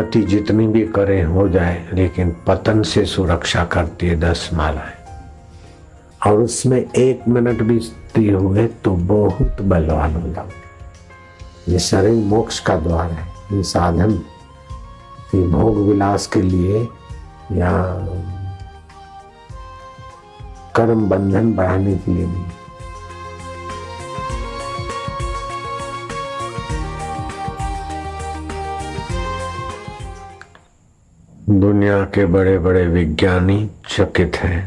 उन्नति जितनी भी करें हो जाए, लेकिन पतन से सुरक्षा करती है 10 मालाएं। और उसमें 1 मिनट भी स्त्री हुए तो बहुत बलवान हो जाओ। ये शरीर मोक्ष का द्वार है। ये साधन ये भोग विलास के लिए या कर्म बंधन बढ़ाने के लिए नहीं। दुनिया के बड़े बड़े विज्ञानी चकित हैं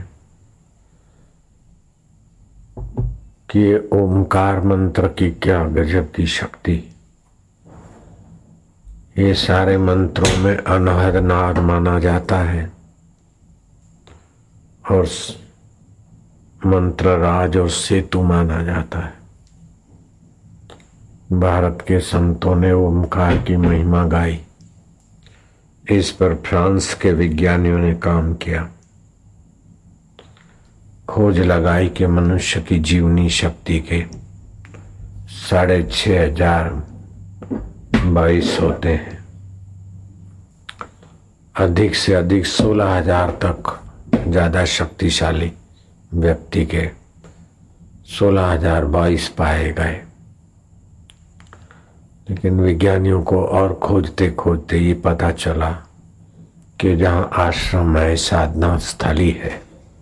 कि ये ओमकार मंत्र की क्या गजब की शक्ति। ये सारे मंत्रों में अनहद नाद माना जाता है और मंत्र राज और सेतु माना जाता है। भारत के संतों ने ओमकार की महिमा गाई। इस पर फ्रांस के विज्ञानियों ने काम किया, खोज लगाई कि मनुष्य की जीवनी शक्ति के 6,500 22 होते हैं। अधिक से अधिक 16,000 तक ज्यादा शक्तिशाली व्यक्ति के 16,022 पाए गए। लेकिन विज्ञानियों को और खोजते खोजते ये पता चला कि जहाँ आश्रम है, साधना स्थली है,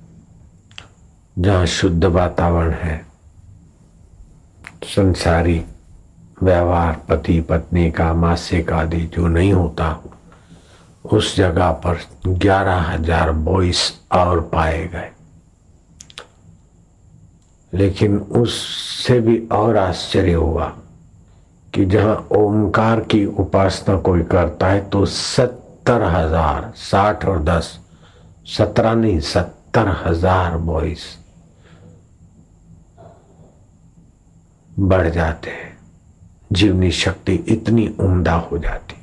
जहाँ शुद्ध वातावरण है, संसारी व्यवहार पति पत्नी का मासिक आदि जो नहीं होता, उस जगह पर 11,000 बॉयस और पाए गए। लेकिन उससे भी और आश्चर्य हुआ कि जहां ओमकार की उपासना कोई करता है तो 70,000, 60 और 10, 17 नहीं 70,000 बॉयस बढ़ जाते हैं। जीवनी शक्ति इतनी उम्दा हो जाती।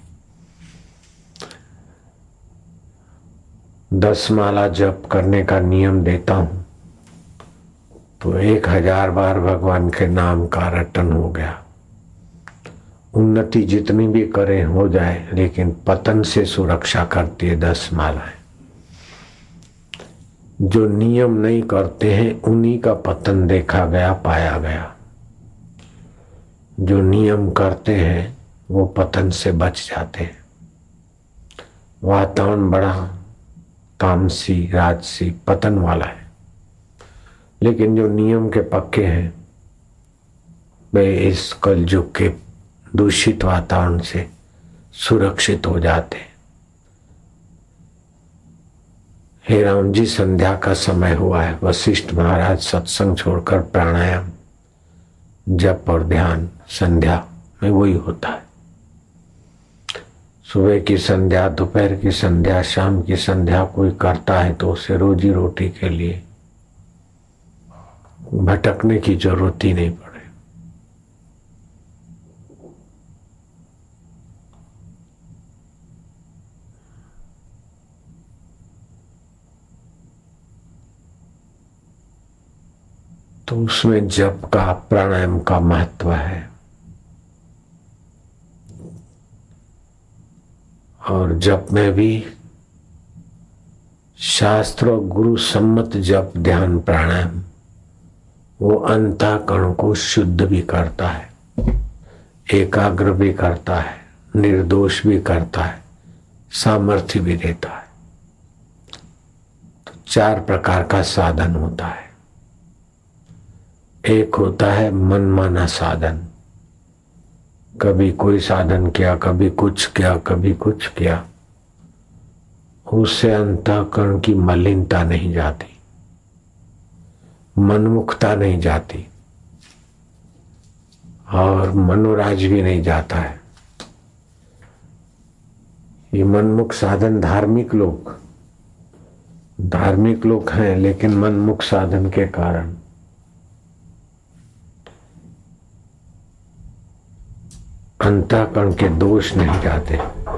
10 माला जप करने का नियम देता हूं तो 1000 बार भगवान के नाम का रटन हो गया। उन्नति जितनी भी करें हो जाए, लेकिन पतन से सुरक्षा करती है 10 मालाएं। जो नियम नहीं करते हैं उन्हीं का पतन देखा गया, पाया गया। जो नियम करते हैं वो पतन से बच जाते हैं। वातावरण बड़ा तामसी राजसी पतन वाला है, लेकिन जो नियम के पक्के हैं वे इस कलयुग के दूषित वातावरण से सुरक्षित हो जाते। हे राम जी, संध्या का समय हुआ है। वशिष्ठ महाराज सत्संग छोड़कर प्राणायाम जप और ध्यान संध्या में वही होता है। सुबह की संध्या, दोपहर की संध्या, शाम की संध्या कोई करता है तो उसे रोजी रोटी के लिए भटकने की जरूरत ही नहीं पड़े। तो उसमें जप का, प्राणायाम का महत्व है। और जप में भी शास्त्र और गुरु सम्मत जप ध्यान प्राणायाम वो अंतःकरण को शुद्ध भी करता है, एकाग्र भी करता है, निर्दोष भी करता है, सामर्थ्य भी देता है। तो 4 प्रकार का साधन होता है। एक होता है मनमाना साधन। कभी कोई साधन किया, कभी कुछ किया, कभी कुछ किया, उससे अंतःकरण की मलिनता नहीं जाती, मनमुखता नहीं जाती और मनोराज भी नहीं जाता है। ये मनमुख साधन धार्मिक लोग हैं, लेकिन मनमुख साधन के कारण अंतःकरण के दोष नहीं जाते।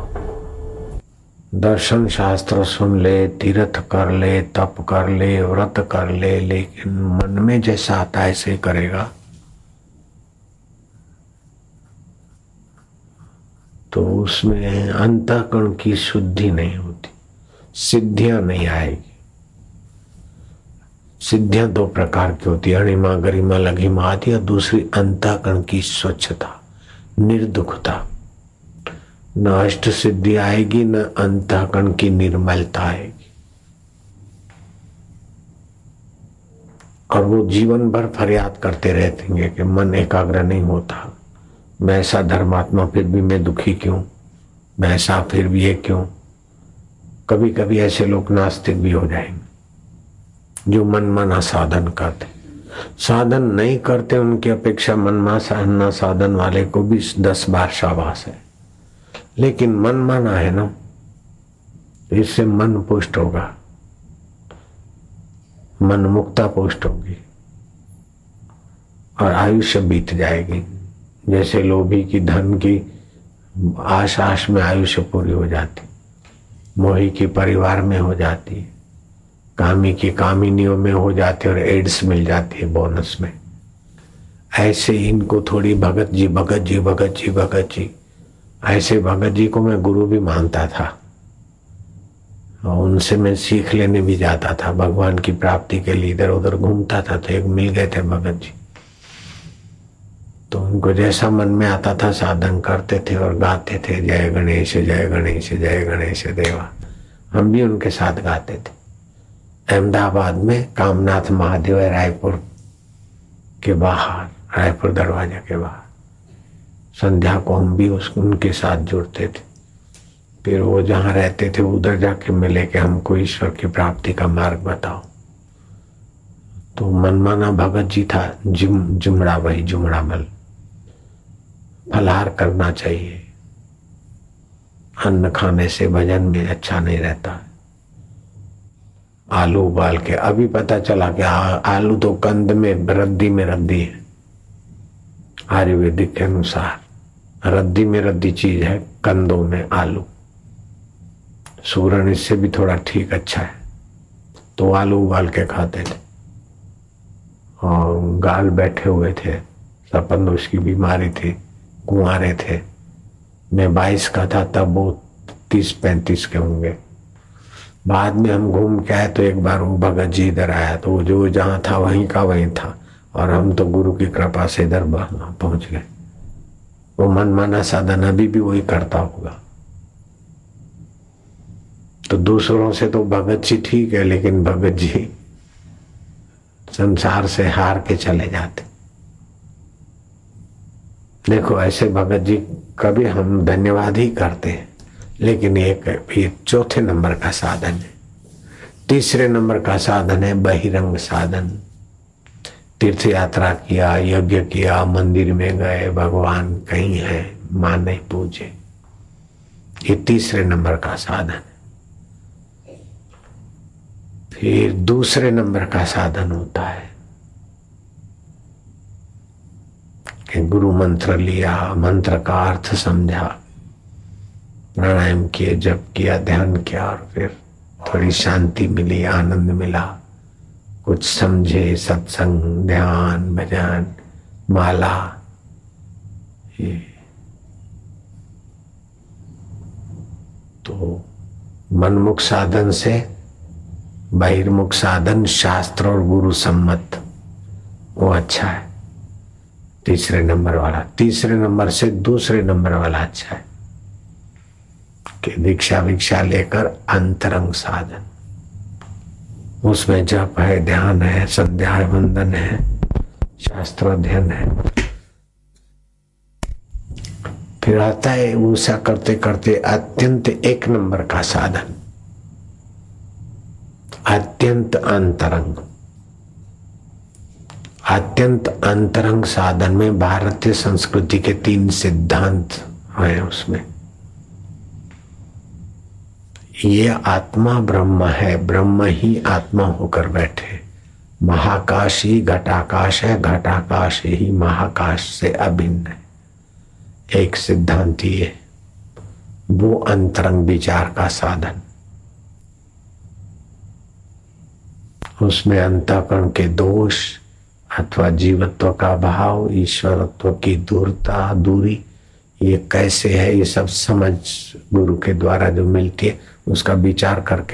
दर्शन शास्त्र सुन ले, तीर्थ कर ले, तप कर ले, व्रत कर ले, लेकिन मन में जैसा आता है ऐसे करेगा तो उसमें अंतःकरण की शुद्धि नहीं होती, सिद्धियां नहीं आएगी। सिद्धियां दो प्रकार की होती है, अणिमा गरिमा लघिमा आदि, और दूसरी अंतःकरण की स्वच्छता, निर्दुखता। न अष्ट सिद्धि आएगी, न अंतःकरण की निर्मलता आएगी। और वो जीवन भर फरियाद करते रहते कि मन एकाग्र नहीं होता, मैं ऐसा धर्मात्मा फिर भी मैं दुखी क्यों, मैं ऐसा फिर भी ये क्यों। कभी कभी ऐसे लोग नास्तिक भी हो जाएंगे जो मनमाना साधन करते। साधन नहीं करते उनकी अपेक्षा मनमाना साधन वाले को भी 10 बार शाबाश है। लेकिन मनमाना है ना, इससे मन पुष्ट होगा, मन मुक्ता पुष्ट होगी और आयुष्य बीत जाएगी। जैसे लोभी की धन की आश में आयुष्य पूरी हो जाती, मोही की परिवार में हो जाती है, कामी की कामिनियों में हो जाती और एड्स मिल जाती है बोनस में। ऐसे इनको थोड़ी भगत जी भगत जी भगत जी भगत जी, ऐसे भगत जी को मैं गुरु भी मानता था और उनसे मैं सीख लेने भी जाता था। भगवान की प्राप्ति के लिए इधर उधर घूमता था तो एक मिल गए थे भगत जी। तो उनको जैसा मन में आता था साधन करते थे और गाते थे, जय गणेश जय गणेश जय गणेश देवा। हम भी उनके साथ गाते थे। अहमदाबाद में कामनाथ महादेव है, रायपुर के बाहर, रायपुर दरवाजा के बाहर, संध्या को हम भी उनके साथ जुड़ते थे। फिर वो जहाँ रहते थे उधर जाके मिले कि हमको ईश्वर की प्राप्ति का मार्ग बताओ। तो मनमाना भगत जी था, जुमड़ा, वही जुमड़ा मल। फलाहार करना चाहिए, अन्न खाने से भजन में अच्छा नहीं रहता। आलू उबाल के, अभी पता चला कि आलू तो कंद में रद्दी में रद्दी है। आयुर्वेदिक के अनुसार रद्दी में रद्दी चीज है कंदों में आलू। सूरन इससे भी थोड़ा ठीक अच्छा है। तो आलू उबाल के खाते थे और गाल बैठे हुए थे, सपन उसकी बीमारी थी, कुंवारे थे। मैं 22 का था तब, वो 30-35 के होंगे। बाद में हम घूम के आए तो एक बार वो भगत जी इधर आया तो वो जो जहाँ था वहीं का वहीं था और हम तो गुरु की कृपा से इधर पहुंच गए। वो मनमाना साधन अभी भी वही करता होगा। तो दूसरों से तो भगत जी ठीक है, लेकिन भगत जी संसार से हार के चले जाते। देखो ऐसे भगत जी कभी हम धन्यवाद ही करते हैं, लेकिन ये चौथे नंबर का साधन है। तीसरे नंबर का साधन है बहिरंग साधन। तीर्थ यात्रा किया, यज्ञ किया, मंदिर में गए, भगवान कहीं है, माने पूजे, ये तीसरे नंबर का साधन है। फिर दूसरे नंबर का साधन होता है कि गुरु मंत्र लिया, मंत्र का अर्थ समझा, प्राणायाम किए, जप किया, ध्यान किया और फिर थोड़ी शांति मिली, आनंद मिला, कुछ समझे, सत्संग, ध्यान, भजन, माला, ये तो मनमुख साधन से बहिर्मुख साधन शास्त्र और गुरु सम्मत, वो अच्छा है तीसरे नंबर वाला। तीसरे नंबर से दूसरे नंबर वाला अच्छा है कि दीक्षा विक्षा लेकर अंतरंग साधन, उसमें जप है, ध्यान है, संध्या है, वंदन है, शास्त्र अध्ययन है। फिर आता है ऊषा करते करते अत्यंत एक नंबर का साधन, अत्यंत अंतरंग। अत्यंत अंतरंग साधन में भारतीय संस्कृति के 3 सिद्धांत हैं। उसमें ये आत्मा ब्रह्म है, ब्रह्म ही आत्मा होकर बैठे। महाकाश ही घटाकाश है, घटाकाश ही महाकाश से अभिन्न है। एक सिद्धांत ये, वो अंतरंग विचार का साधन। उसमें अंतःकरण के दोष अथवा जीवत्व का भाव, ईश्वरत्व की दूरी, ये कैसे है, ये सब समझ गुरु के द्वारा जो मिलती है उसका विचार करके।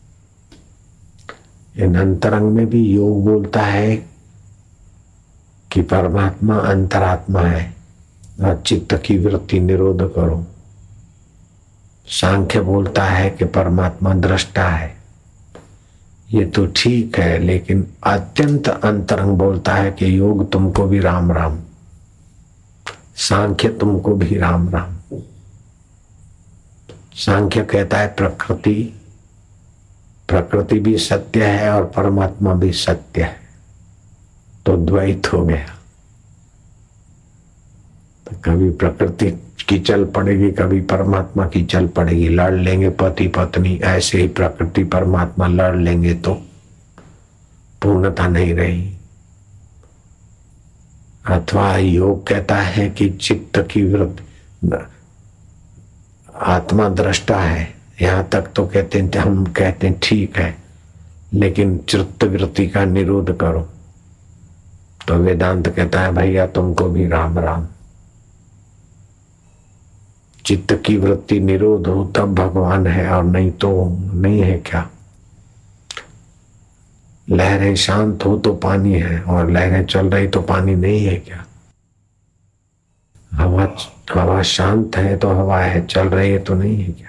इन अंतरंग में भी योग बोलता है कि परमात्मा अंतरात्मा है और चित्त की वृत्ति निरोध करो। सांख्य बोलता है कि परमात्मा दृष्टा है। ये तो ठीक है, लेकिन अत्यंत अंतरंग बोलता है कि योग तुमको भी राम राम, सांख्य तुमको भी राम राम। सांख्य कहता है प्रकृति भी सत्य है और परमात्मा भी सत्य है, तो द्वैत हो गया। तो कभी प्रकृति की चल पड़ेगी, कभी परमात्मा की चल पड़ेगी, लड़ लेंगे पति पत्नी, ऐसे ही प्रकृति परमात्मा लड़ लेंगे तो पूर्णता नहीं रही। अथवा योग कहता है कि चित्त की वृत्ति, आत्मा दृष्टा है, यहां तक तो कहते हैं, हम कहते हैं ठीक है, लेकिन चित्त वृत्ति का निरोध करो। तो वेदांत कहता है भैया तुमको भी राम राम। चित्त की वृत्ति निरोध हो तब भगवान है, और नहीं तो नहीं है। क्या लहरें शांत हो तो पानी है, और लहरें चल रही तो पानी नहीं है क्या? हवा शांत है तो हवा है, चल रही है तो नहीं है क्या?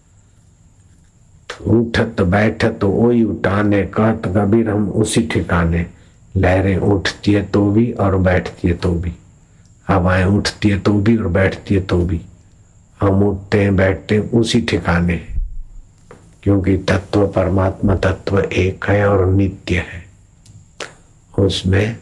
उठत बैठत वही उठाने, कहत कबीर हम उसी ठिकाने। लहरें उठती है तो भी और बैठती है तो भी, हवाएं उठती है तो भी और बैठती है तो भी, हम उठते हैं बैठते हैं उसी ठिकाने, क्योंकि तत्व परमात्मा तत्व एक है और नित्य है। उसमें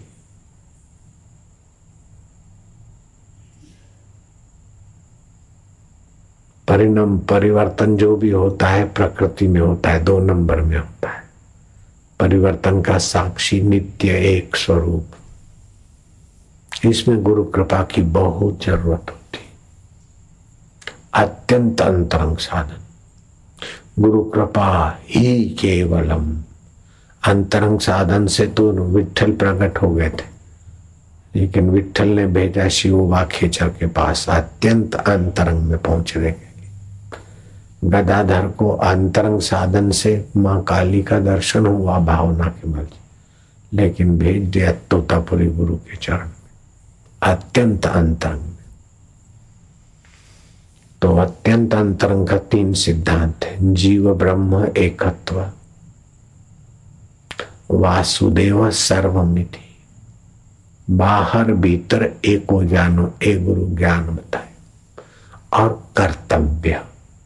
परिणाम परिवर्तन जो भी होता है प्रकृति में होता है, 2 नंबर में होता है। परिवर्तन का साक्षी नित्य एक स्वरूप, इसमें गुरु कृपा की बहुत जरूरत होती। अत्यंत अंतरंग साधन, गुरु कृपा ही केवलम। अंतरंग साधन से तो विट्ठल प्रकट हो गए थे, लेकिन विट्ठल ने भेजा शिवोबा खेचर के पास अत्यंत अंतरंग में पहुंचने के लिए। गदाधर को अंतरंग साधन से मां काली का दर्शन हुआ भावना के बल, लेकिन भेज दिया तोतापुरी गुरु के चरण में अत्यंत अंतरंग में। तो अत्यंत अंतरंग का 3 सिद्धांत है। जीव ब्रह्म एकत्व, वासुदेव सर्वमिति, बाहर भीतर एको जानो, एक गुरु ज्ञान बताए, और कर्तव्य।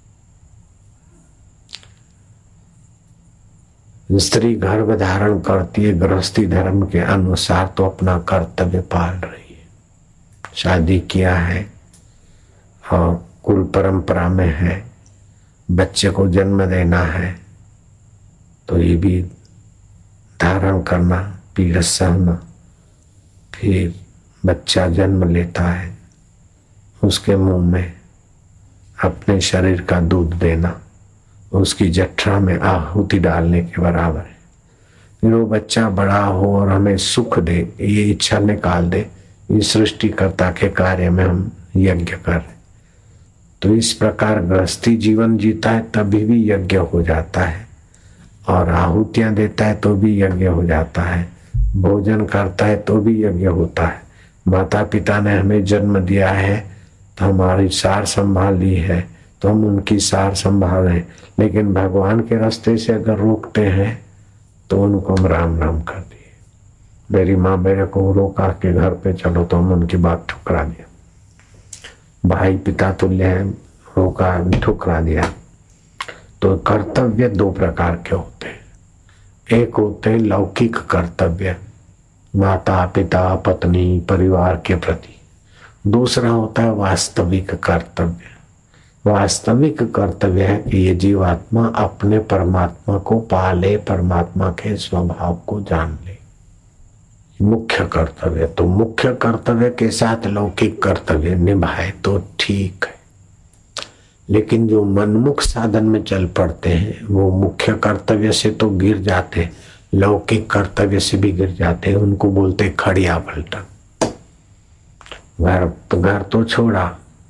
स्त्री गर्भ धारण करती है गृहस्थी धर्म के अनुसार, तो अपना कर्तव्य पाल रही है। शादी किया है और कुल परंपरा में है, बच्चे को जन्म देना है, तो ये भी धारण करना, पीड़ा सहना। फिर बच्चा जन्म लेता है, उसके मुंह में अपने शरीर का दूध देना उसकी जठरा में आहुति डालने के बराबर है। फिर वो बच्चा बड़ा हो और हमें सुख दे, ये इच्छा निकाल दे, इस सृष्टिकर्ता के कार्य में हम यज्ञ कर रहे। तो इस प्रकार गृहस्थी जीवन जीता है तभी भी यज्ञ हो जाता है, और आहुतियां देता है तो भी यज्ञ हो जाता है, भोजन करता है तो भी यज्ञ होता है। माता पिता ने हमें जन्म दिया है तो हमारी सार संभाल ली है, तो हम उनकी सार संभाल रहे, लेकिन भगवान के रास्ते से अगर रोकते हैं तो उनको हम राम राम कर दिए। मेरी माँ मेरे को रोका के घर पे चलो, तो हम उनकी बात ठुकरा दिया। भाई पिता तुल्य है, रोका ठुकरा दिया। तो कर्तव्य 2 प्रकार के होते हैं। एक होते हैं लौकिक कर्तव्य, माता पिता पत्नी परिवार के प्रति। दूसरा होता है वास्तविक कर्तव्य। वास्तविक कर्तव्य है कि ये जीवात्मा अपने परमात्मा को पाले, परमात्मा के स्वभाव को जान ले, मुख्य कर्तव्य। तो मुख्य कर्तव्य के साथ लौकिक कर्तव्य निभाए तो ठीक है, लेकिन जो मनमुख साधन में चल पड़ते हैं वो मुख्य कर्तव्य से तो गिर जाते, लौकिक कर्तव्य से भी गिर जाते। उनको बोलते खड़िया पलटन। घर तो छोड़ा,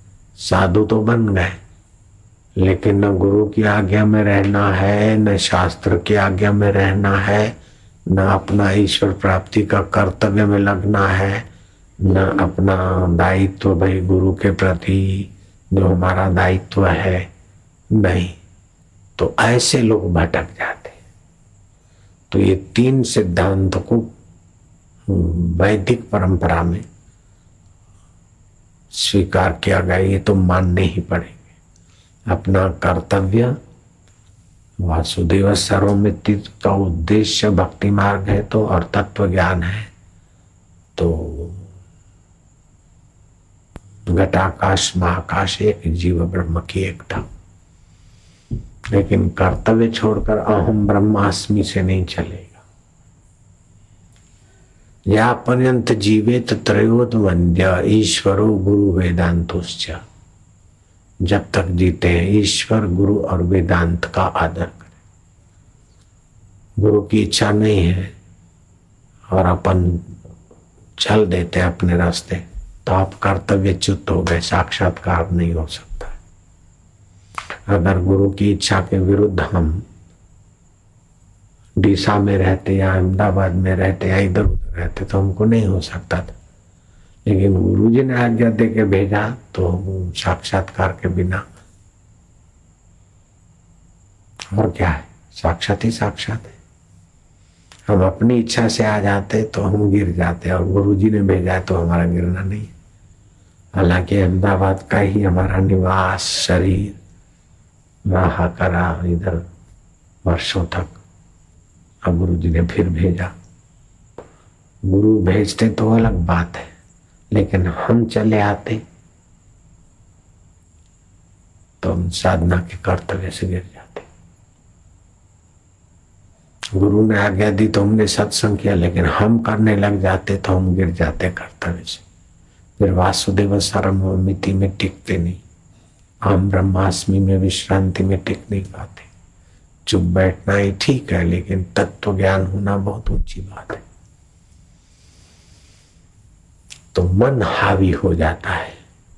साधु तो बन गए, लेकिन न गुरु की आज्ञा में रहना है, न शास्त्र की आज्ञा में रहना है, न अपना ईश्वर प्राप्ति का कर्तव्य में लगना है, न अपना दायित्व भाई गुरु के प्रति जो हमारा दायित्व है, नहीं। तो ऐसे लोग भटक जाते। तो ये तीन सिद्धांत को वैदिक परंपरा में स्वीकार किया गया, ये तो मानने ही पड़ेंगे। अपना कर्तव्य, वासुदेव सर्वमिति का उद्देश्य भक्ति मार्ग है तो, और तत्व ज्ञान है तो घटाकाश महाकाश एक, जीव ब्रह्म की एकता। लेकिन कर्तव्य छोड़कर अहम ब्रह्मास्मि से नहीं चलेगा। या पर्यंत जीवेत त्रयोद वंद्य ईश्वरो गुरु वेदांतोश्च। जब तक जीते हैं ईश्वर, गुरु और वेदांत का आदर करें। गुरु की इच्छा नहीं है और अपन चल देते हैं अपने रास्ते, तो आप कर्तव्यच्युत हो गए, साक्षात्कार नहीं हो सकता। अगर गुरु की इच्छा के विरुद्ध हम डीसा में रहते या अहमदाबाद में रहते या इधर उधर रहते तो हमको नहीं हो सकता था। लेकिन गुरु जी ने आज्ञा दे के भेजा तो साक्षात्कार के बिना और क्या है, साक्षात ही साक्षात है। हम अपनी इच्छा से आ जाते तो हम गिर जाते, और गुरु जी ने भेजा तो हमारा गिरना नहीं। हालांकि अहमदाबाद का ही हमारा निवास शरीर रहा करा इधर वर्षों तक। अब गुरु जी ने फिर भेजा। गुरु भेजते तो अलग बात है, लेकिन हम चले आते तो हम साधना के कर्तव्य से गिर जाते। गुरु ने आज्ञा दी तो हमने सत्संग किया, लेकिन हम करने लग जाते तो हम गिर जाते कर्तव्य से। फिर वासुदेव सर्वमिति में टिकते नहीं, हम ब्रह्मास्मि में विश्रांति में टिक नहीं पाते। चुप बैठना ही ठीक है, लेकिन तत्व ज्ञान होना बहुत ऊंची बात है। तो मन हावी हो जाता है।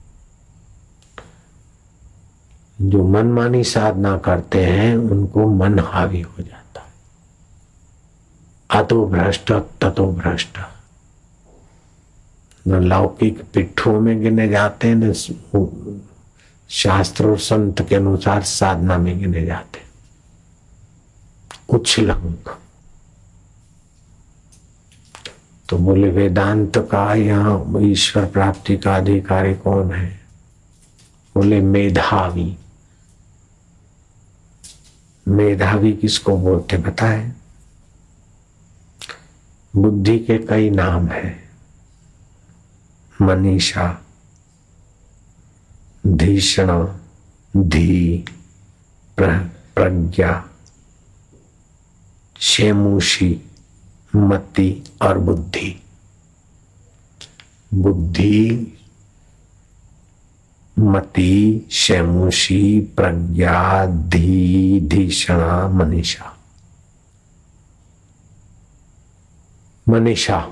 जो मनमानी साधना करते हैं उनको मन हावी हो जाता है। अतो भ्रष्ट ततो भ्रष्ट। न लौकिक पिट्ठों में गिने जाते हैं, न शास्त्र और संत के अनुसार साधना में गिने जाते। उच्छृंख। तो बोले वेदांत का यहाँ ईश्वर प्राप्ति का अधिकारी कौन है? बोले मेधावी। मेधावी किसको बोलते बताए? बुद्धि के कई नाम हैं। मनीषा, धीषण, धी, प्रज्ञा, शेमुषी, मति और बुद्धि। बुद्धि, मति, शेमुषी, प्रज्ञा, धी, धीषणा, मनीषा। मनीषा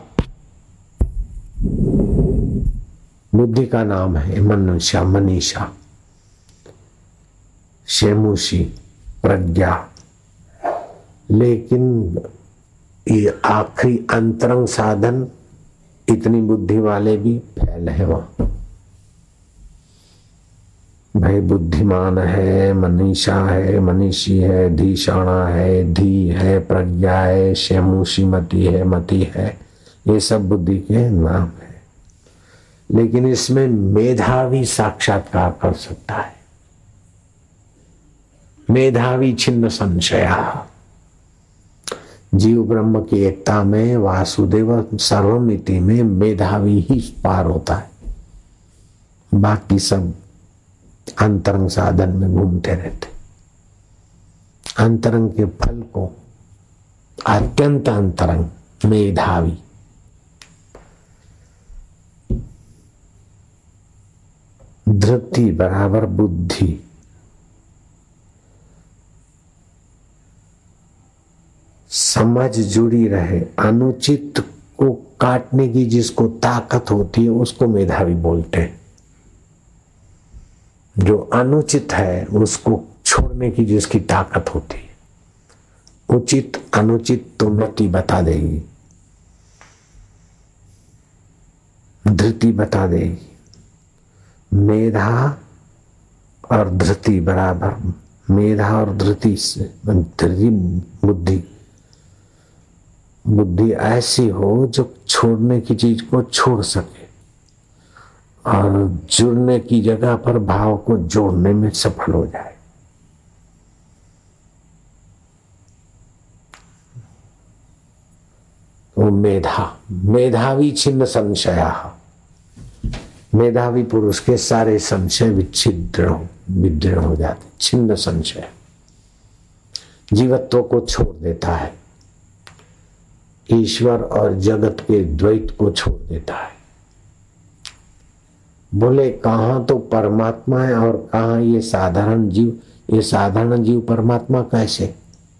बुद्धि का नाम है। मनुष्य, मनीषा, शेमुषी, प्रज्ञा। लेकिन ये आखिरी अंतरंग साधन इतनी बुद्धि वाले भी फैल है वहां। भाई बुद्धिमान है, मनीषा है, मनीषी है, धीषणा है, धी है, प्रज्ञा है, शेमुषी मति है, मति है। ये सब बुद्धि के नाम है। लेकिन इसमें मेधावी साक्षात्कार कर सकता है। मेधावी छिन्न संशया। जीव ब्रह्म की एकता में, वासुदेव सर्वमिति में मेधावी ही पार होता है। बाकी सब अंतरंग साधन में घूमते रहते। अंतरंग के फल को अत्यंत अंतरंग मेधावी। धृति बराबर बुद्धि। समझ जुड़ी रहे, अनुचित को काटने की जिसको ताकत होती है उसको मेधावी बोलते हैं। जो अनुचित है उसको छोड़ने की जिसकी ताकत होती है, उचित अनुचित तो मति बता देगी, धृति बता देगी। मेधा और धृति बराबर, मेधा और धृति से धृति बुद्धि, बुद्धि ऐसी हो जो छोड़ने की चीज को छोड़ सके और जुड़ने की जगह पर भाव को जोड़ने में सफल हो जाए। तो मेधावी छिन्न संशया, मेधावी पुरुष के सारे संशय विदृढ़ हो जाते। छिन्न संशय जीवत्व को छोड़ देता है, ईश्वर और जगत के द्वैत को छोड़ देता है। बोले कहां तो परमात्मा है और कहां ये साधारण जीव। ये साधारण जीव परमात्मा कैसे?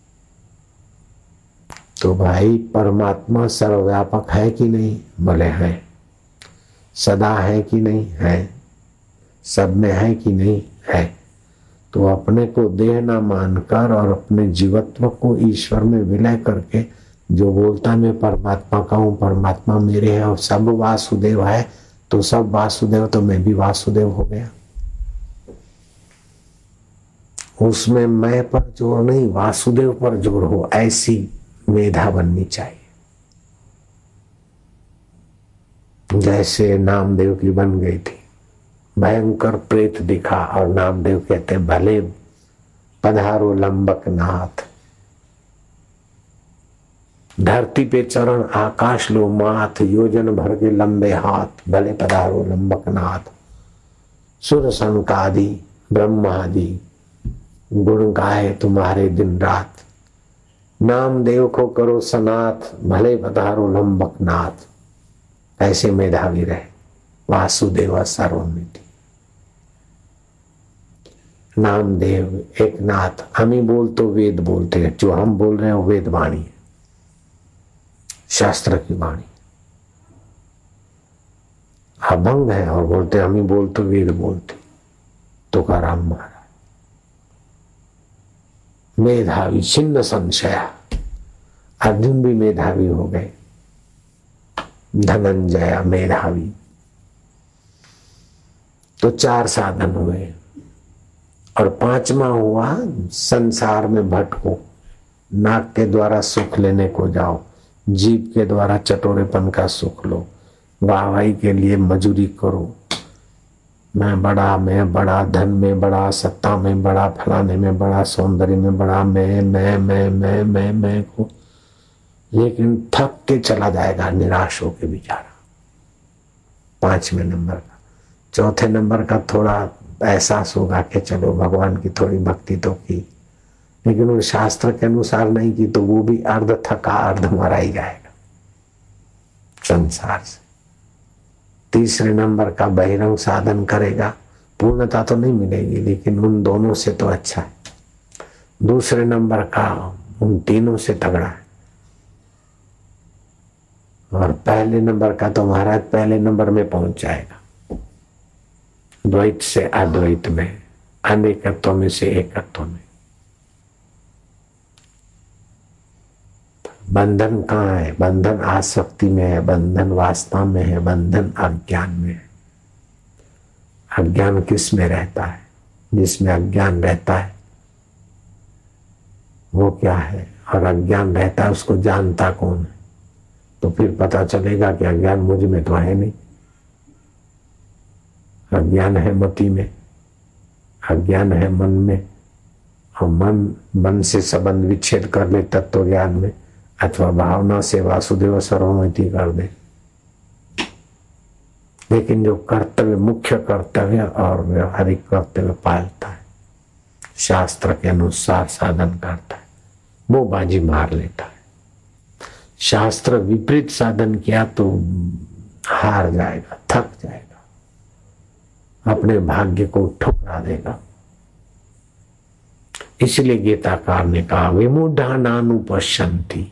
तो भाई परमात्मा सर्वव्यापक है कि नहीं? बोले है। सदा है कि नहीं? है। सब में है कि नहीं? है। तो अपने को देह न मानकर और अपने जीवत्व को ईश्वर में विलय करके जो बोलता मैं परमात्मा का हूं, परमात्मा मेरे है और सब वासुदेव है, तो सब वासुदेव तो मैं भी वासुदेव हो गया। उसमें मैं पर जोर नहीं, वासुदेव पर जोर हो, ऐसी मेधा बननी चाहिए। जैसे नामदेव की बन गई थी, भयंकर प्रेत दिखा और नामदेव कहते भले पधारो लंबक नाथ, धरती पे चरण आकाश लो माथ, योजन भर के लंबे हाथ, भले पधारो लंबक नाथ। सुर संकादि ब्रह्मादि गुण गाए तुम्हारे दिन रात, नामदेव को करो सनाथ, भले पधारो लंबक नाथ। ऐसे मेधावी रहे, वासुदेव सर्वमिति। नामदेव एक नाथ, हम ही बोल तो वेद बोलते हैं, जो हम बोल रहे हैं वो वेद वाणी है, शास्त्र की वाणी। अभंग है और बोलते हम ही बोल तो वेद बोलते। तुकाराम महाराज मेधावी छिन्न संशया, अर्जुन भी मेधावी हो गए। धनंजय मेधावी। तो 4 साधन हुए और 5वां हुआ संसार में भटको। नाक के द्वारा सुख लेने को जाओ, जीभ के द्वारा चटोरेपन का सुख लो, वाहवाही के लिए मजूरी करो, मैं बड़ा, धन में बड़ा, सत्ता में बड़ा, फलाने में बड़ा, सौंदर्य में बड़ा, मैं को, लेकिन थक के चला जाएगा निराश होके बेचारा। 5वें नंबर का। 4थे नंबर का थोड़ा एहसास होगा कि चलो भगवान की थोड़ी भक्ति तो की, लेकिन उस शास्त्र के अनुसार नहीं की तो वो भी अर्ध थका अर्ध मरा ही जाएगा संसार से। 3रे नंबर का बहिरंग साधन करेगा, पूर्णता तो नहीं मिलेगी लेकिन उन दोनों से तो अच्छा है। 2रे नंबर का उन तीनों से तगड़ा है। और पहले नंबर का तो महाराज पहले नंबर में पहुंच जाएगा, द्वैत से अद्वैत में, अनेकत्व में से एकत्व में। बंधन कहाँ है? बंधन आसक्ति में है, बंधन वासना में है, बंधन अज्ञान में है। अज्ञान किस में रहता है? जिसमें अज्ञान रहता है वो क्या है, और अज्ञान रहता है उसको जानता कौन है? तो फिर पता चलेगा कि अज्ञान मुझ में तो है नहीं, अज्ञान है मति में, अज्ञान है मन में, और मन से संबंध विच्छेद कर ले तत्व ज्ञान में, अथवा भावना से वासुदेव सर्वमिति कर दे। लेकिन जो कर्तव्य, मुख्य कर्तव्य और व्यवहारिक कर्तव्य पालता है, शास्त्र के अनुसार साधन करता है, वो बाजी मार लेता है। शास्त्र विपरीत साधन किया तो हार जाएगा, थक जाएगा, अपने भाग्य को ठुकरा देगा। इसलिए गीताकार ने कहा विमूढ़ा नानुपश्यन्ति,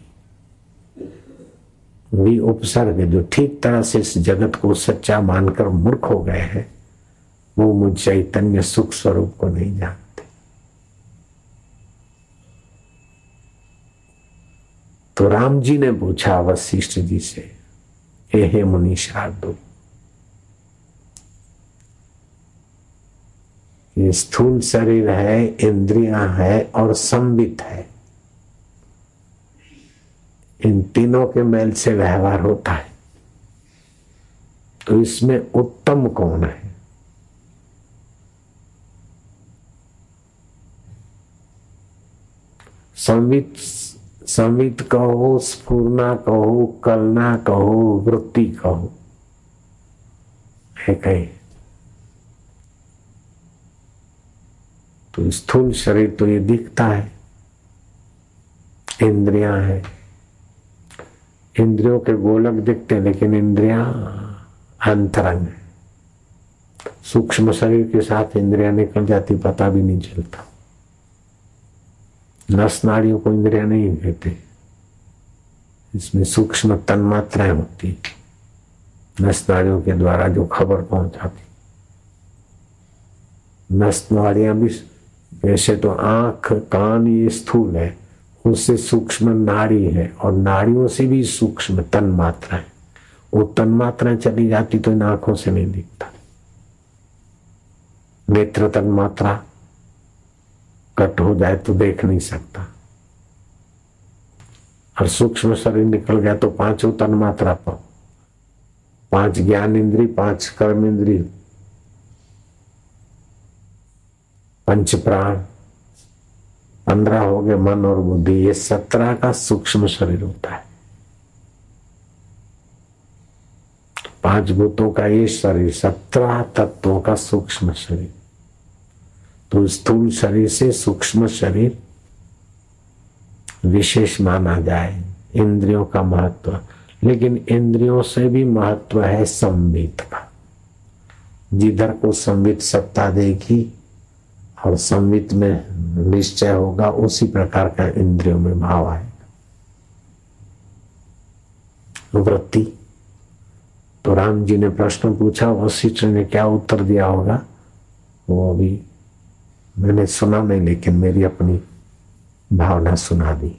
उपसर्ग जो ठीक तरह से इस जगत को सच्चा मानकर मूर्ख हो गए हैं, वो मुझ चैतन्य सुख स्वरूप को नहीं जानते। तो राम जी ने पूछा वशिष्ठ जी से, हे मुनि शार्दूल, ये स्थूल शरीर है, इंद्रियां है और संवित है, इन तीनों के मेल से व्यवहार होता है, तो इसमें उत्तम कौन है? संवित कहो, स्फुरना कहो, कलना कहो, वृत्ति कहो, है कहीं। तो स्थूल शरीर तो ये दिखता है, इंद्रियां हैं, इंद्रियों के गोलक दिखते हैं, लेकिन इंद्रियां अंतरंग है। सूक्ष्म शरीर के साथ इंद्रियां निकल जाती, पता भी नहीं चलता। नस नाड़ियों को इंद्रियां नहीं कहते, इसमें सूक्ष्म तन्मात्राएं होती, नस नाड़ियों के द्वारा जो खबर पहुंचाती। नस नाड़ियां भी वैसे तो आंख कान ये स्थूल है, उससे सूक्ष्म नाड़ी है, और नाड़ियों से भी सूक्ष्म तन्मात्राएं। वो तन्मात्राएं चली जाती तो इन आंखों से नहीं दिखता। नेत्र तन्मात्रा कट हो जाए तो देख नहीं सकता, और सूक्ष्म शरीर निकल गया तो पांचों तन्मात्रा पर, 5 ज्ञान इंद्री, 5 कर्म इंद्री, 5 प्राण, 15 हो गए मन और बुद्धि, ये 17 का सूक्ष्म शरीर होता है। 5 भूतों का ये शरीर, 17 तत्वों का सूक्ष्म शरीर। तो स्थूल शरीर से सूक्ष्म शरीर विशेष माना जाए, इंद्रियों का महत्व। लेकिन इंद्रियों से भी महत्व है संवित का। जिधर को संवित सत्ता देगी और संवित में निश्चय होगा, उसी प्रकार का इंद्रियों में भाव आएगा। वृत्ति, तो राम जी ने प्रश्न पूछा, वशिष्ठ ने क्या उत्तर दिया होगा वो अभी मैंने सुना नहीं, लेकिन मेरी अपनी भावना सुना दी।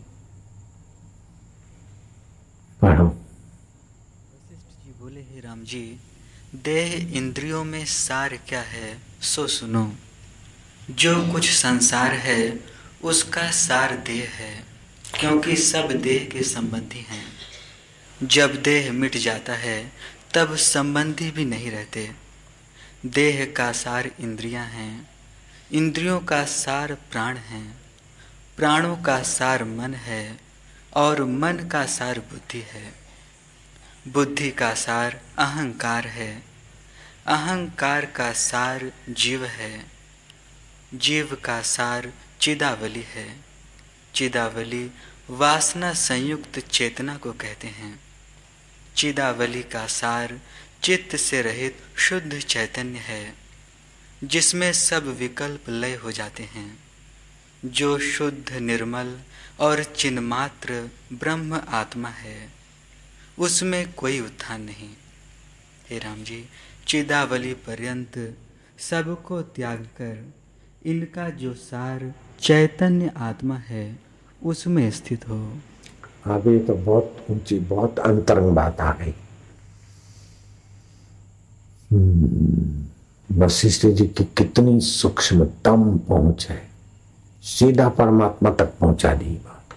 पढ़ो। वशिष्ठ जी बोले, हे राम जी, देह इंद्रियों में सार क्या है सो सुनो। जो कुछ संसार है उसका सार देह है, क्योंकि सब देह के संबंधी हैं। जब देह मिट जाता है तब संबंधी भी नहीं रहते। देह का सार इंद्रियां हैं, इंद्रियों का सार प्राण है, प्राणों का सार मन है, और मन का सार बुद्धि है। बुद्धि का सार अहंकार है, अहंकार का सार जीव है, जीव का सार चिदावली है, चिदावली वासना संयुक्त चेतना को कहते हैं। चिदावली का सार चित्त से रहित शुद्ध चैतन्य है, जिसमें सब विकल्प लय हो जाते हैं, जो शुद्ध निर्मल और चिन्मात्र ब्रह्म आत्मा है, उसमें कोई उत्थान नहीं। हे राम जी, चिदावली पर्यंत सबको त्याग कर इनका जो सार चैतन्य आत्मा है उसमें स्थित हो। अभी तो बहुत ऊंची, बहुत अंतरंग बात आ गई। वशिष्ठ जी की कितनी सूक्ष्मतम पहुंच है, सीधा परमात्मा तक पहुंचा दी बात।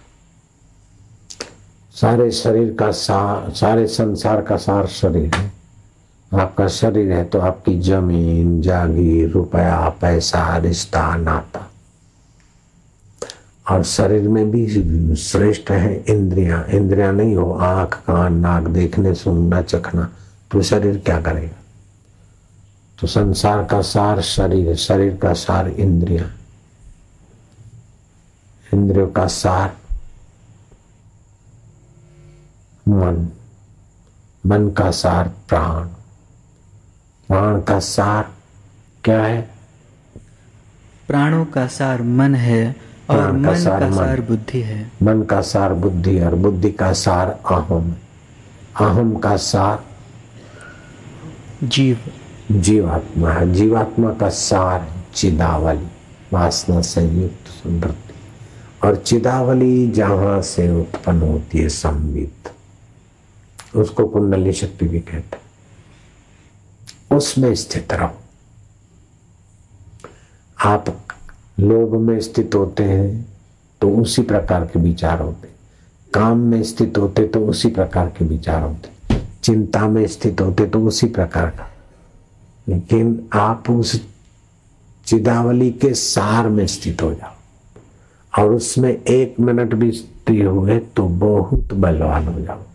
सारे शरीर का सार, सारे संसार का सार शरीर है। आपका शरीर है तो आपकी जमीन जागीर, रुपया पैसा, रिश्ता नाता, और शरीर में भी श्रेष्ठ है इंद्रियां। इंद्रियां नहीं हो, आंख कान नाक, देखने सुनना चखना, तो शरीर क्या करेगा? तो संसार का सार शरीर है, शरीर का सार इंद्रियां, इंद्रियों का सार मन, मन का सार प्राण, प्राण का सार क्या है? प्राणों का सार मन है, और मन का सार बुद्धि है। मन का सार बुद्धि, और बुद्धि का सार अहम, अहम का सार जीव, जीवात्मा है। जीवात्मा का सार है चिदावली, वासना से युक्त सुवृत्ति। और चिदावली जहां से उत्पन्न होती है संवित, उसको कुंडली शक्ति भी कहते हैं। उसमें स्थित रहो। आप लोभ में स्थित होते हैं तो उसी प्रकार के विचार होते, काम में स्थित होते तो उसी प्रकार के विचार होते, चिंता में स्थित होते तो उसी प्रकार का। लेकिन आप उस चिदावली के सार में स्थित हो जाओ और उसमें 1 मिनट भी स्थित हुए तो बहुत बलवान हो जाओ।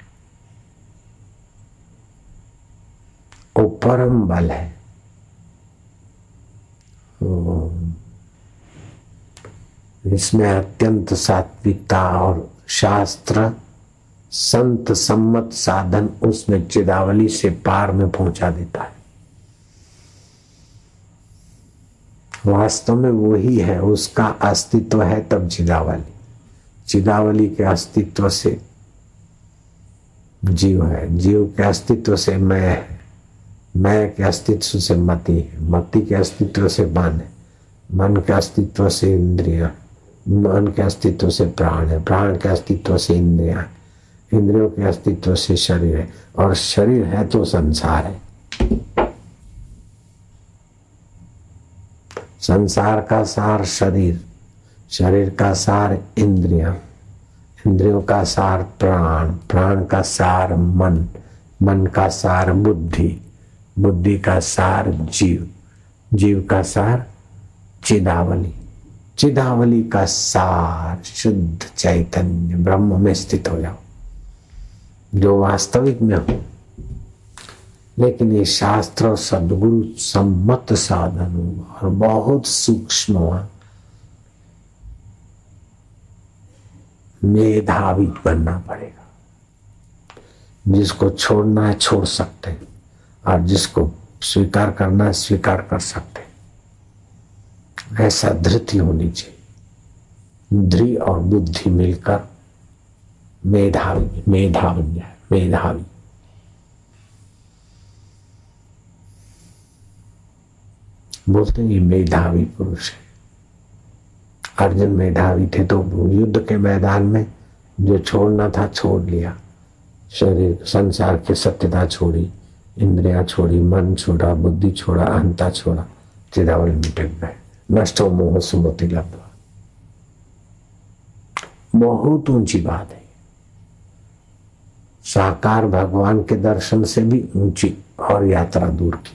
वो परम बल है। इसमें अत्यंत सात्विकता और शास्त्र संत सम्मत साधन उसमें चिदावली से पार में पहुंचा देता है। वास्तव में वही है, उसका अस्तित्व है तब चिदावली। चिदावली के अस्तित्व से जीव है, जीव के अस्तित्व से मैं है, मैं के अस्तित्व से मति है, मति के अस्तित्व से मन है, मन के अस्तित्व से इंद्रिया, मन के अस्तित्व से प्राण है, प्राण के अस्तित्व से इंद्रिया, इंद्रियों के अस्तित्व से शरीर है, और शरीर है तो संसार है। संसार का सार शरीर, शरीर का सार इंद्रिया, इंद्रियों का सार प्राण, प्राण का सार मन, मन का सार बुद्धि, बुद्धि का सार जीव, जीव का सार चिदावली, चिदावली का सार शुद्ध चैतन्य ब्रह्म में स्थित हो जाओ, जो वास्तविक में हो। लेकिन ये शास्त्र और सद्गुरु सम्मत साधन हुआ और बहुत सूक्ष्म हुआ। मेधावी बनना पड़ेगा। जिसको छोड़ना है छोड़ सकते हैं और जिसको स्वीकार करना है स्वीकार कर सकते हैं। ऐसा धृति होनी चाहिए। धृ और बुद्धि मिलकर मेधावी, मेधा बन जाए, मेधावी। बोलते हैं ये मेधावी पुरुष है। अर्जुन मेधावी थे तो युद्ध के मैदान में जो छोड़ना था छोड़ लिया। शरीर संसार की सत्यता छोड़ी, इंद्रिया छोड़ी, मन छोड़ा, बुद्धि छोड़ा, अहंता छोड़ा, चिदावली में टिक गए। नष्टो मोह सुमति लब्ध्वा। बहुत ऊंची बात है। साकार भगवान के दर्शन से भी ऊंची और यात्रा दूर की।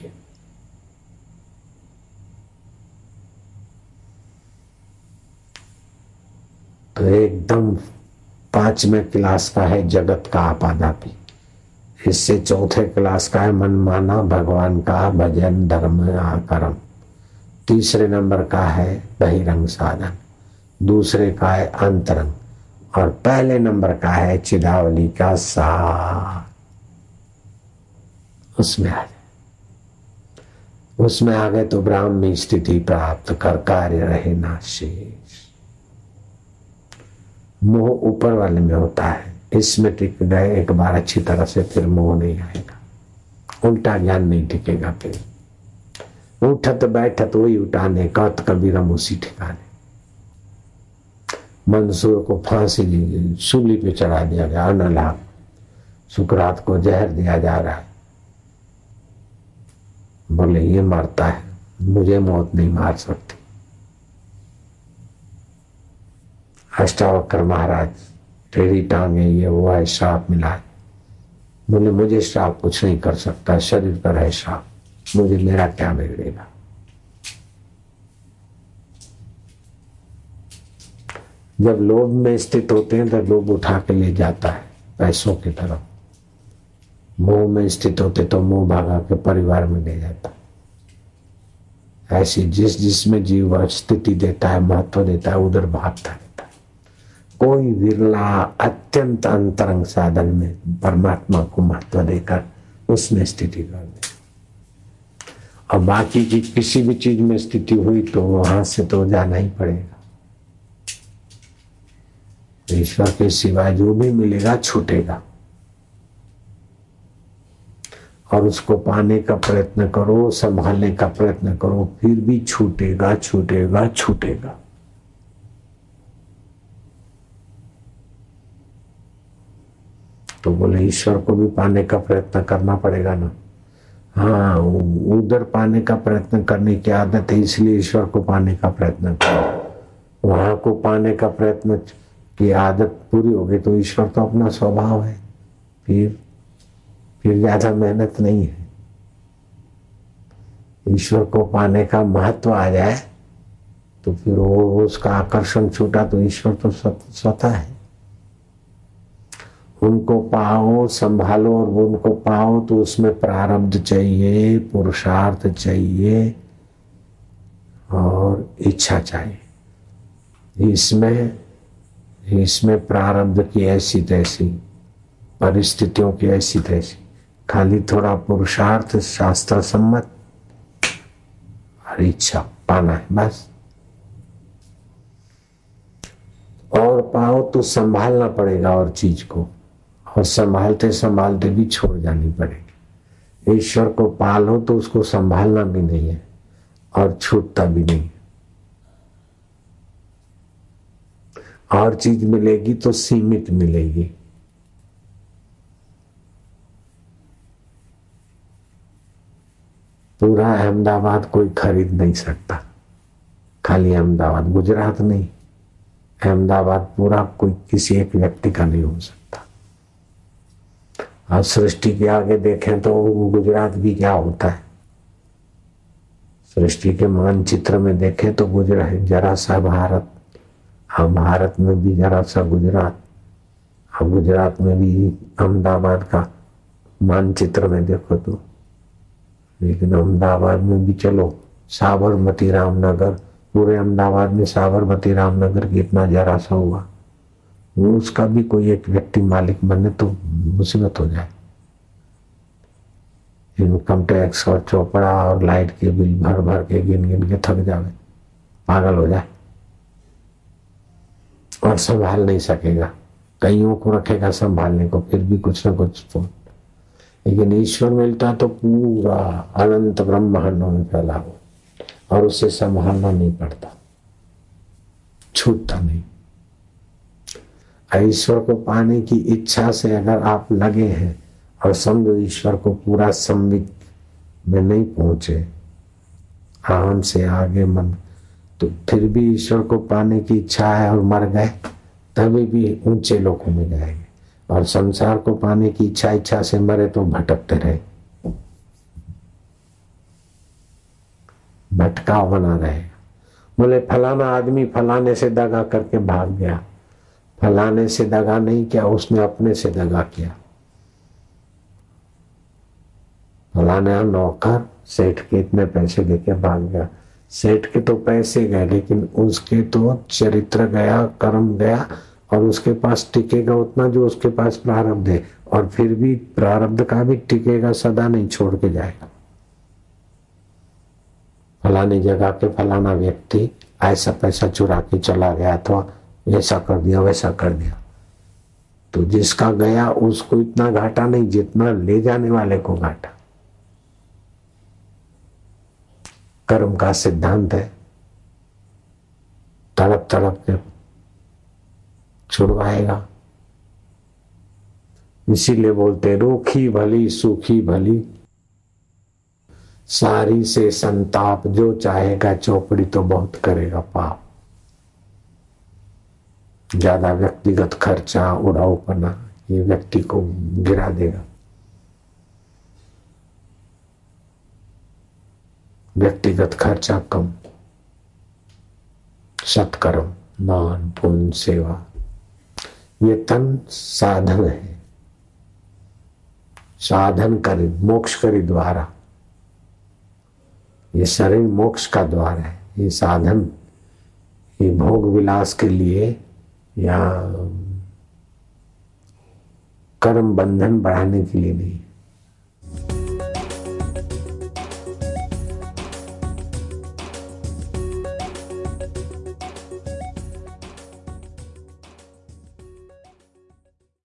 तो एकदम 5वें क्लास का है जगत का आपादापी। इससे 4थे क्लास का है मन माना भगवान का भजन धर्म कर्म। 3रे नंबर का है बहिरंग साधन, 2रे का है अंतरंग, और 1 नंबर का है चिदावली का सार। उसमें आ गए, उसमें आ गए तो ब्राह्मी स्थिति प्राप्त कर कार्य रहे ना शेष। मोह ऊपर वाले में होता है, इसमें टिक गए एक बार अच्छी तरह से, फिर मोह नहीं आएगा। उल्टा ज्ञान नहीं टिकेगा। फिर उठत बैठत वही उठाने, कहत कबीरम उसी ठिकाने। मंसूर को फांसी सूली पे चढ़ा दिया गया, अनलाभ। सुकरात को जहर दिया जा रहा है। बोले ये मरता है, मुझे मौत नहीं मार सकती। अष्टावक्र महाराज टेढ़ी टांगे ये वो है, श्राप मिला है। बोले मुझे श्राप कुछ नहीं कर सकता, शरीर पर है श्राप, मुझे मेरा क्या बिगड़ेगा। जब लोभ में स्थित होते हैं तो लोभ उठा के ले जाता है पैसों की तरफ। मोह में स्थित होते तो मोह भागा के परिवार में ले जाता है। ऐसी जिसमें जीव स्थिति देता है, महत्व देता है, उधर भागता रहता है। कोई विरला अत्यंत अंतरंग साधन में परमात्मा को महत्व देकर उसमें स्थिति कर दे। और बाकी की किसी भी चीज में स्थिति हुई तो वहां से तो जाना ही पड़ेगा। ईश्वर के सिवाय जो भी मिलेगा छूटेगा। और उसको पाने का प्रयत्न करो, संभालने का प्रयत्न करो, फिर भी छूटेगा छूटेगा छूटेगा। तो बोले ईश्वर को भी पाने का प्रयत्न करना पड़ेगा ना। हाँ, उधर पाने का प्रयत्न करने की आदत है, इसलिए ईश्वर को पाने का प्रयत्न करो। वहां को पाने का प्रयत्न की आदत पूरी हो गई तो ईश्वर तो अपना स्वभाव है, फिर ज्यादा मेहनत नहीं है। ईश्वर को पाने का महत्व आ जाए तो फिर वो उसका आकर्षण छूटा तो ईश्वर तो स्वतः है। उनको पाओ, संभालो और वो उनको पाओ तो उसमें प्रारब्ध चाहिए, पुरुषार्थ चाहिए और इच्छा चाहिए। इसमें प्रारब्ध की ऐसी तैसी, परिस्थितियों की ऐसी तैसी, खाली थोड़ा पुरुषार्थ शास्त्र सम्मत और इच्छा पाना है बस। और पाओ तो संभालना पड़ेगा और चीज को, और संभालते संभालते भी छोड़ जानी पड़ेगी। ईश्वर को पालो तो उसको संभालना भी नहीं है और छूटता भी नहीं। और चीज मिलेगी तो सीमित मिलेगी। पूरा अहमदाबाद कोई खरीद नहीं सकता, खाली अहमदाबाद, गुजरात नहीं, अहमदाबाद पूरा कोई किसी एक व्यक्ति का नहीं हो सकता। और सृष्टि के आगे देखें तो गुजरात भी क्या होता है, सृष्टि के मानचित्र में देखें तो गुजरात जरा सा भारत, और भारत में भी जरा सा गुजरात, और गुजरात में भी अहमदाबाद का मानचित्र में देखो तो। लेकिन अहमदाबाद में भी चलो, साबरमती रामनगर, पूरे अहमदाबाद में साबरमती रामनगर कितना जरा सा हुआ, उसका भी कोई एक व्यक्ति मालिक बने तो मुसीबत हो जाए। इनकम टैक्स और चौपड़ा और लाइट के बिल भर भर के गिन गिन के थक जावे, पागल हो जाए और संभाल नहीं सकेगा। कईयों को रखेगा संभालने को, फिर भी कुछ ना कुछ तो। लेकिन ईश्वर मिलता तो पूरा अनंत ब्रह्मांडों में फैला हो और उसे संभालना नहीं पड़ता, छूटता नहीं। ईश्वर को पाने की इच्छा से अगर आप लगे हैं और समझो ईश्वर को पूरा संवित में नहीं पहुंचे, आम से आगे मन, तो फिर भी ईश्वर को पाने की इच्छा है और मर गए तभी भी ऊंचे लोकों में जाएंगे। और संसार को पाने की इच्छा से मरे तो भटकते रहे, भटकाव बना रहेगा। बोले फलाना आदमी फलाने से दगा करके भाग गया, फलाने से दगा नहीं किया, उसने अपने से दगा किया। फलाना नौकर सेठ के इतने पैसे देके भाग गया, सेठ के तो पैसे गए लेकिन उसके तो चरित्र गया, कर्म गया, और उसके पास टिकेगा उतना जो उसके पास प्रारब्ध है, और फिर भी प्रारब्ध का भी टिकेगा, सदा नहीं छोड़ के जाएगा। फलानी जगह के फलाना व्यक्ति ऐसा पैसा चुरा के चला गया तो ऐसा कर दिया वैसा कर दिया, तो जिसका गया उसको इतना घाटा नहीं जितना ले जाने वाले को घाटा। कर्म का सिद्धांत है, तड़प तड़प के छुड़वाएगा। इसीलिए बोलते रूखी भली सूखी भली, सारी से संताप, जो चाहेगा चौपड़ी तो बहुत करेगा पाप। ज्यादा व्यक्तिगत खर्चा, उड़ाऊपना, ये व्यक्ति को गिरा देगा। व्यक्तिगत खर्चा कम, सत्कर्म, दान, पुण्य, सेवा, ये तन साधन है, साधन करी, मोक्ष करी द्वारा। ये शरीर मोक्ष का द्वार है, ये साधन, ये भोग विलास के लिए या कर्म बंधन बढ़ाने के लिए नहीं।